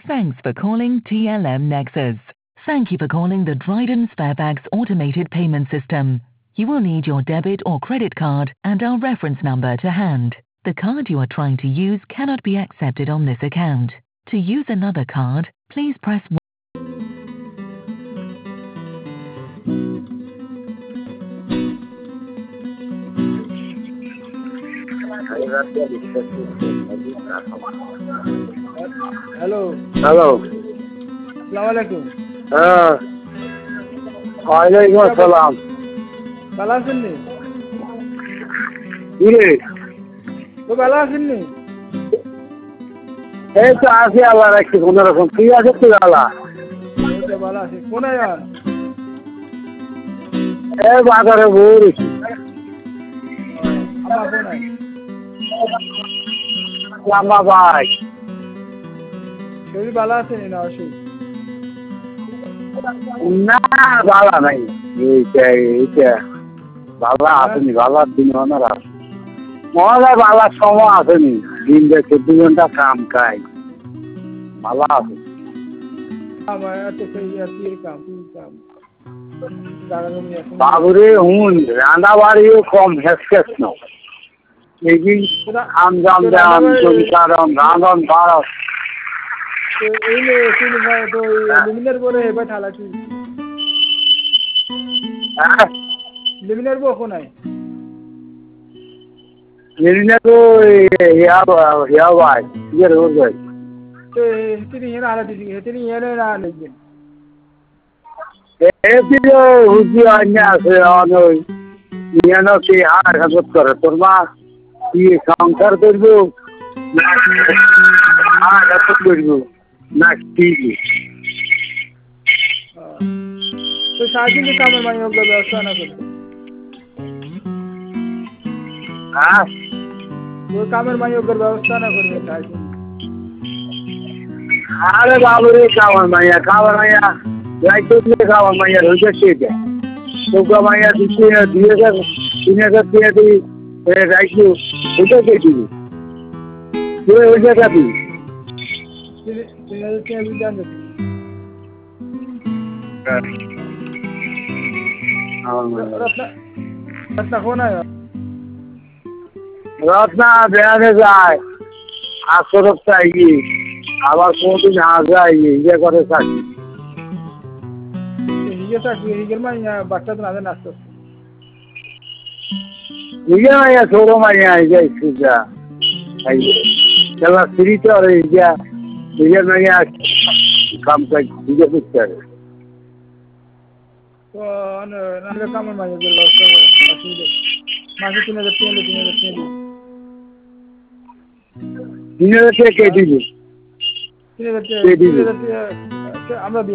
Thanks for calling TLM Nexus. Thank you for calling the Dryden Sparebags automated payment system. You will need your debit or credit card and our reference number to hand. The card you are trying to use cannot be accepted on this account. To use another card, please press 1. Hello, hello. আসসালামু আলাইকুম। হ্যাঁ, ওয়ালাইকুম আসসালাম। ভালো আছেন নি? কি রে? তো ভালো আছেন নি? এই তো আছি আল্লাহ রাখছি কোনোরকম। তুই আছিস তুই আল্লাহ? এই তো ভালো আছি। কোনায় যান? এই বাজারে ঘুরছি। আমার কোনায়? লাম্বা ভাই। শরীর ভালো আছে নি না অসুখ? না ভালো নাই। এইটা ভালো আসেনি, ভালো দিন ওনার আছে। মনে ভালো সময় আসেনি। দিন দেখে 2 ঘন্টা কাম খাই। ভালো আছে। আমার এত কি কাম। বাবুরে হুন রান্না বাড়িও কম হেসকেস ন। এই আমজাম দাম কারণ রাঁধন বাড়া এই তো লিমিনের পরে হেবা ঠালাছি। হ্যাঁ লিমিনের বউ কোনায়? মেরিনা তো হিয়া ভাই ইয়ের ওর ভাই তো হেতিনি হেনা হালা দিছি হেতিনি হেনে না লিখবেন। এদিকে হুজি আইনা আছে অনই ইয়ানো কি আর হাজত করে তোর মা কি সংসার করবো না আর হাজত করবো না কি তো সারাদিন কামের মানে ওগুলো ব্যবস্থা না করবে। হ্যাঁ তো কামের মানে ওগুলোর ব্যবস্থা না করবে সারাদিন। আরে বাবুরে খাওয়ার মাইয়া রাইতো দিয়ে খাওয়ার মাইয়া হয়েছে সেটা তোকে মাইয়া দিচ্ছে 2000 3000 দিয়ে দিই রাইতো ওটা কে দিবি তুই ওই জায়গা দিবি রত্না কোনায়? রত্না বেড়াতে যায় আসরত চাই আবার কোনদিন যায় ইয়ে করে থাকি হিগের মানে বাচ্চা তো না আসতে ইয়ে মাইয়া ছোট মাইয়া যাই সুজা খেলা ফ্রি তো আর নিজের মাইয়া কাম কাজ নিজে করতে হবে তো নাহলে কামের মানে ব্যবস্থা করে অসুবিধা মাসে 3000 টাকা 3000 টাকা দিই 3000 টাকা কে দিবি 3000 টাকা আমরা